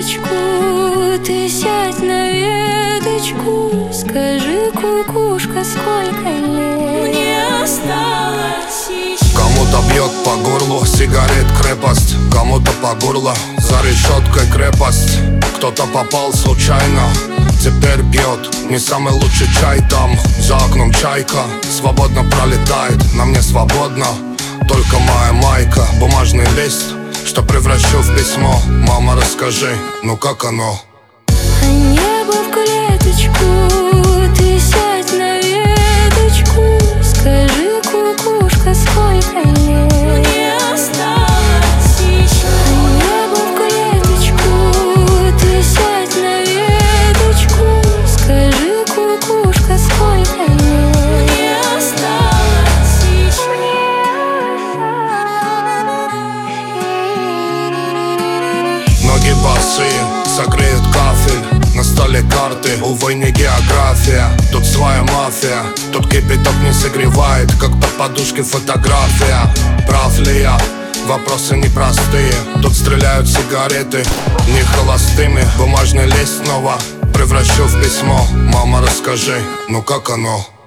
веточку, ты сядь на веточку. Скажи, кукушка, сколько лет мне осталось еще? Кому-то бьет по горлу сигарет крепость, кому-то по горло за решеткой крепость. Кто-то попал случайно, теперь пьет не самый лучший чай там. За окном чайка свободно пролетает, на мне свободно только моя майка. Бумажный лист, что превращу в письмо. Мама, расскажи, ну как оно? А небо в клеточку, ты сядь на веточку. Скажи, кукушка, сколько лет мне осталось еще? А небо в клеточку, ты сядь на веточку. Скажи, кукушка, сколько лет мне осталось еще? Ноги босые, согреют кафель, на столе карты, увы, не география. Тут своя мафия, тут кипяток не согревает, как под подушкой фотография. Прав ли я? Вопросы непростые. Тут стреляют сигареты, не холостыми. Бумажный лист снова превращу в письмо. Мама, расскажи, ну как оно?